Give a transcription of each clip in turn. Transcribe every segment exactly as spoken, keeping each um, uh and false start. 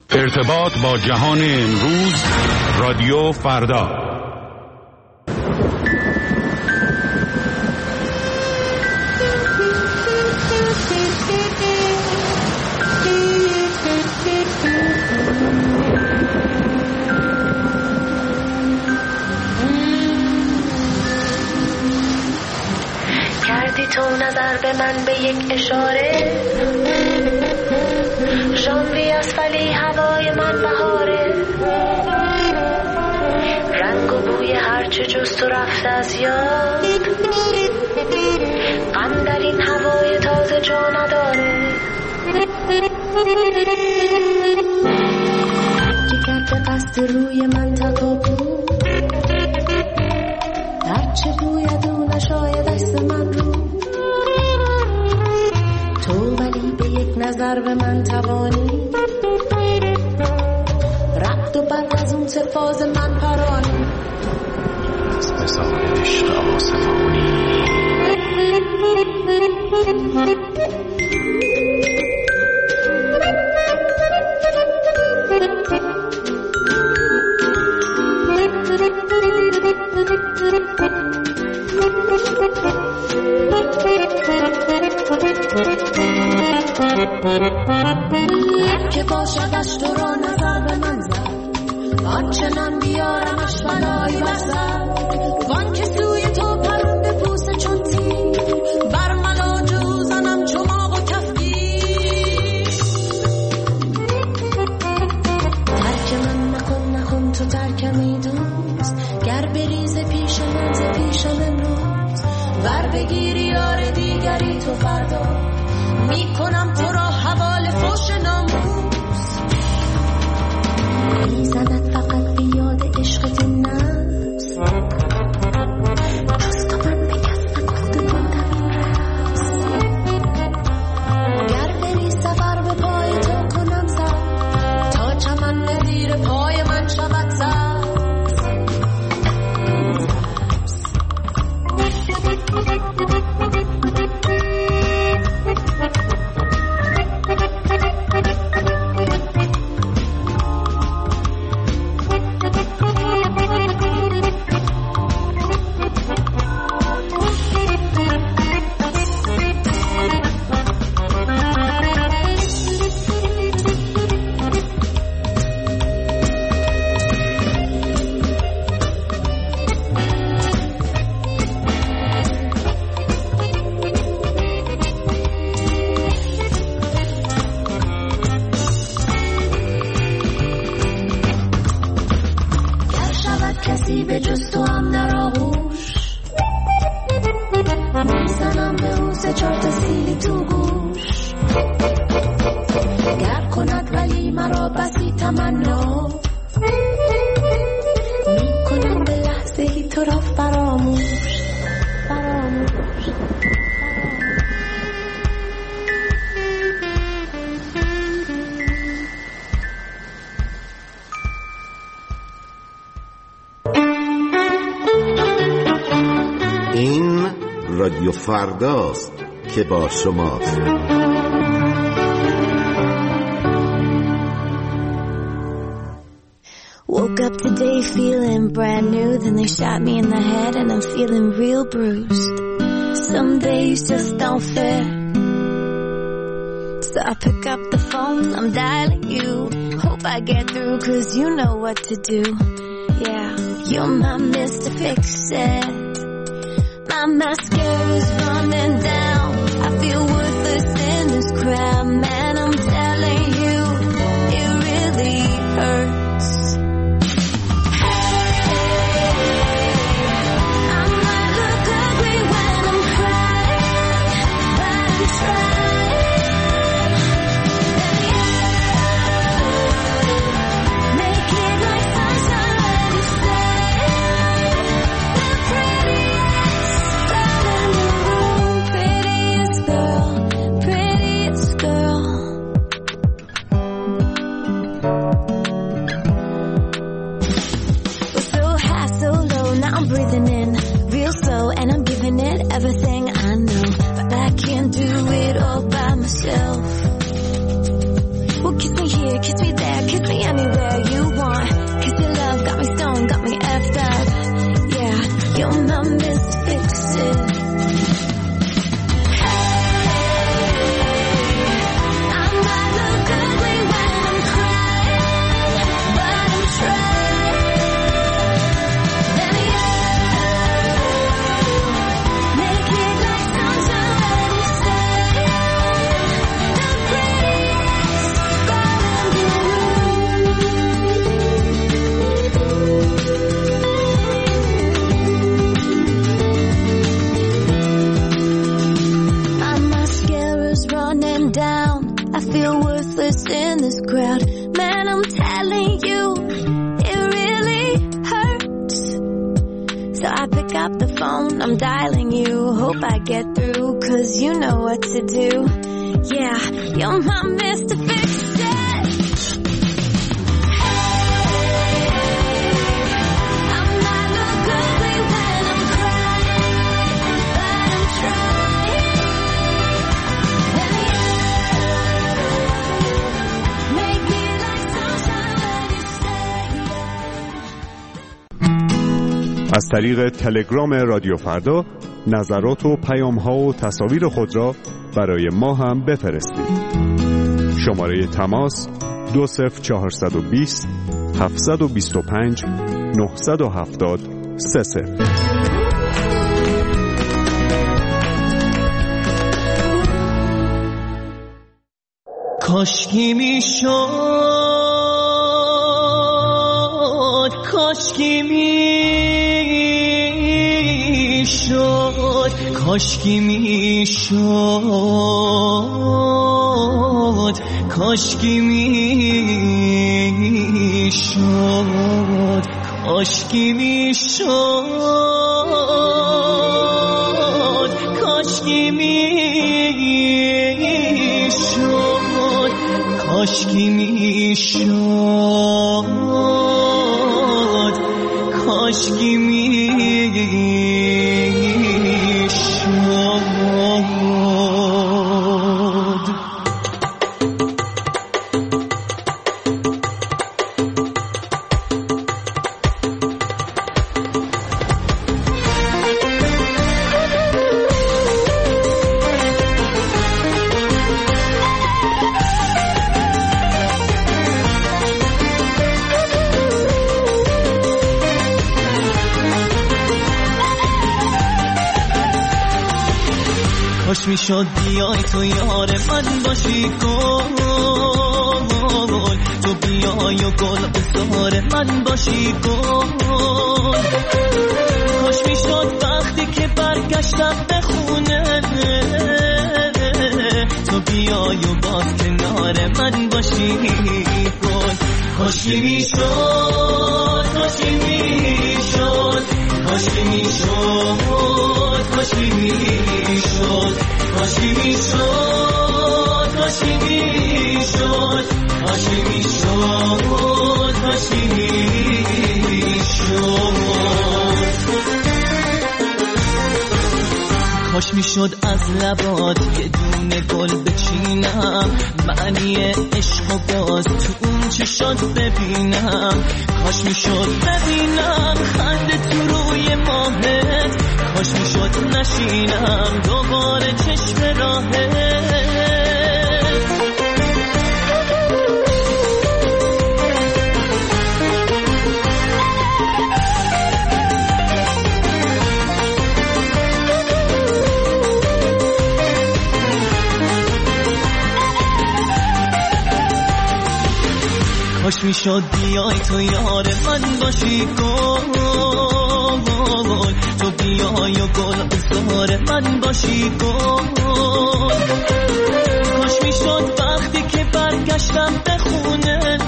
ارتباط با جهان امروز، رادیو فردا. کردی تو نظر به من به یک اشاره، ژانویه است ولی هوای من بهاره، رنگ و بوی هرچه جز تو رفته از یاد، غم در این هوای تازه جا نداره. که کرده قصد روی من تکابو، هرچه گوید او نشاید دست من رو، تو ولی به یک نظر به من توانی، رد و بر از اون تفاز من پرانی، از بزار عشق آسمانی. که باشدش تو را نظر به من زد، آنچنان بیارمش بلایی بسد، وان که سوی تو پرنده پوست چون تیر، بر ملاج او زنم چماق و کفگیر. ترک من نکن نکن تو ترکمی دوست، گر بریز پیش من ز پیشم امروز، ور بگیری یار دیگری تو فردا، میکنم تو را حوال فوش ناموس. میزند فقط بیاد عشقت نفس، جز تو من بکس نگفته بودم این رس، گر بری سفر به پای تو کنم سر، تا چمن زیر پای من شود سر. کسی به جز تو هم در آغوش، میزنم به او سه چهار تا سیلی تو گوش، گر کند ولی مرا بسی تمنا، میکنم به لحظه ای تو را فراموش فراموش. این رادیو فرداست که با شماست. Woke up today feeling brand new, then they shot me in the head and I'm feeling real bruised. Some days just don't fit, so I pick up the phone, I'm dialing you, hope I get through cause you know what to do. Yeah, you're my Mister Fix-It, my mascara's running down, I feel worthless in this crowd, man I'm telling you, it really hurts. I might look ugly when I'm crying, but I'm trying. Make it like sunshine, let it stay. The prettiest girl in the room, prettiest girl, prettiest girl. this crowd. Man, I'm telling you, it really hurts. So I pick up the phone, I'm dialing you. Hope I get through, cause you know what to do. Yeah, you're my Mister Fix-It. I might look ugly when I'm crying, but I'm trying. And you make me like sunshine when you say از طریق تلگرام رادیو فردا نظرات و پیام‌ها و تصاویر خود را برای ما هم بفرستید. شماره تماس دو صفر چهارصد و بیست هفتصد و بیست و پنج نهصد و هفتاد سه صفر. کاشکی میشد، کاشکی میشد، کاشکی میشد، کاشکی میشد، کاشکی میشد، کاشکی میشد، کاشکی میشد، کاشکی میشد. کاش میشد بیای تو یار من باشی گل، تو بیای و گل بزار من باشی گل. کاش میشد وقتی که برگشتم به خونه تو بیای و باز کنار من باشی گل. کاشکی میشد، کاشکی میشد، کاشکی میشد، کاشکی میشد، کاشکی میشد، کاشکی میشد، کاشکی میشد، کاشکی میشد. کاش میشد از لبات یه دونه گل بچینم، معنی عشق و باز تو اون چشات ببینم. کاش میشد ببینم خنده تو روی ماهت، کاش میشد نشینم دوباره چشم راهت. کاش میشد بیای تو یار من باشی گل، تو بیای و گل بزار من باشی گل. کاش میشد وقتی که برگشتم به خونه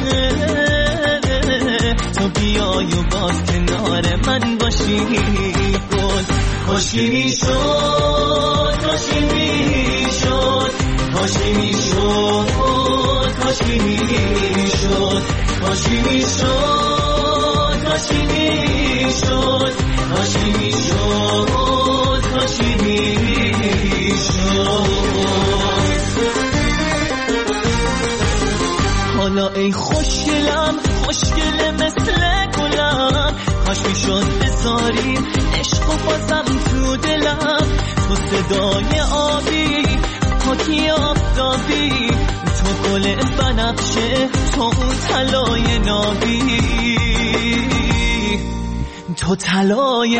تو بیای و باز کنار من باشی گل. کاشکی میشد، کاشکی میشد، کاشکی میشد، کاشکی میشد، کاشکی میشد، کاشکی میشد، کاشکی میشد، کاشکی میشد. حالا ای خوشگلم، خوشگل مثل گلم، کاش میشد بذاری عشق و بازم تو دلم. تو صدای آبی، پاکی آفتابی، تو گل بنفشه، تو اون طلای نابی، تو طلای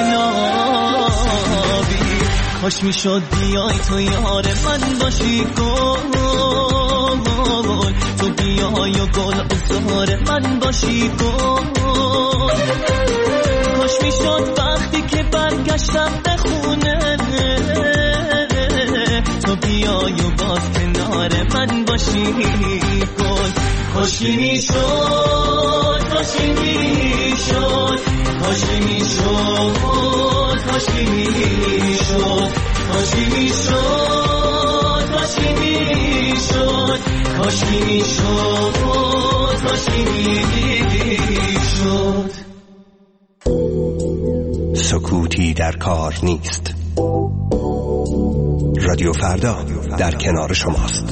نابی. کاش میشد بیای تو یار من باشی گل، تو بیای و گل بزار من باشی گل. کاش میشد وقتی که برگشتم به خونه تو بیای و باز کنار من باشی گل. کاشکی میشد کاشکی میشد کاشکی میشد کاشکی میشد کاشکی میشد کاشکی میشد کاشکی میشد کاشکی میشد. سکوتی در کار نیست. رادیو فردا در کنار شماست.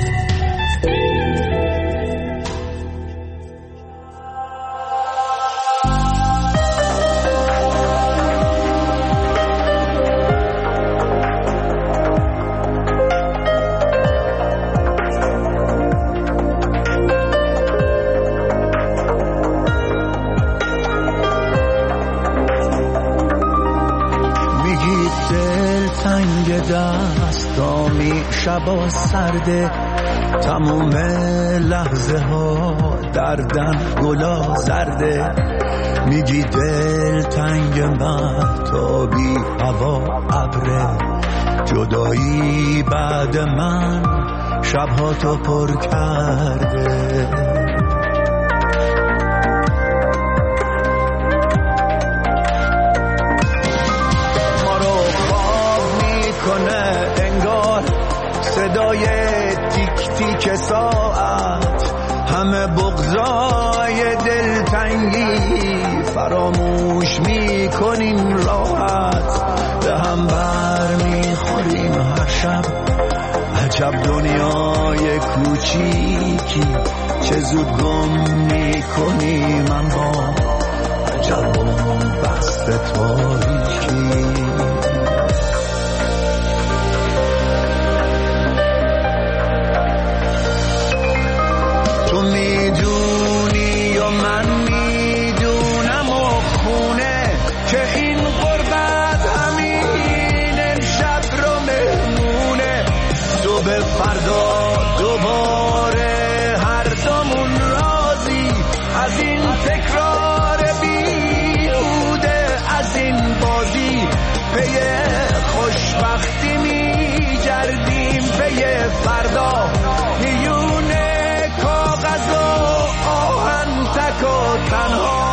دستامی شبا سرده تموم لحظه ها دردن گلا زرده میگی دل تنگ مهتابی هوا ابره جدایی بعد من شبها تو پر کرده صدای تیک تیک ساعت همه بغضای دلتنگی فراموش میکنیم راحت به هم بر میخوریم هر شب عجب دنیای کوچیکی چه زود گم میکنیم اما عجب بست تاریکی تو میدونی و من میدونم و خونه که این غربت همین امشب رو مهمونه تو به فردا دوباره هر دومون راضی از این تکرار بیهوده از این بازی پی خوشبختی میگردیم پی فردا میونه کاغذ و آهن تک و تنها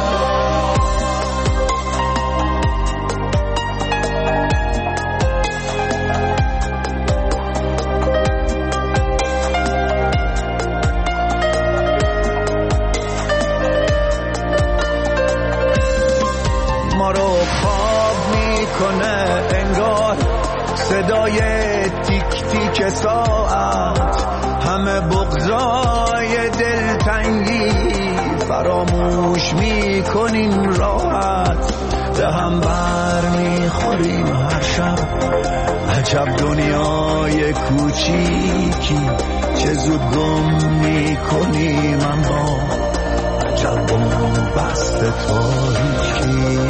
ما رو خواب میکنه انگار صدای تیک تیک ساعت همه بغضای دلتنگی فراموش میکنیم راحت به هم بر میخوریم هر شب عجب دنیای کوچیکی چه زود گم میکنیم اما عجب بست تاریکی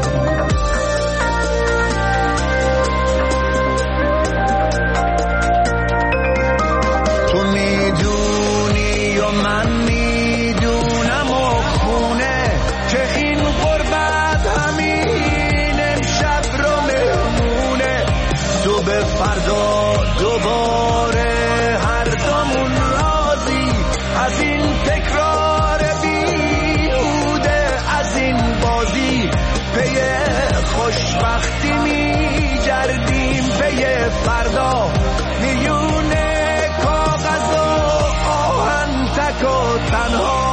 من میدونم و خونه که این غربت همین امشب رو مهمونه تو به فردا دوباره هر دومون راضی از این تکرار بیهوده از این بازی پی خوشبختی میگردیم پی فردا میونه کاغذ و آهن تک و تنها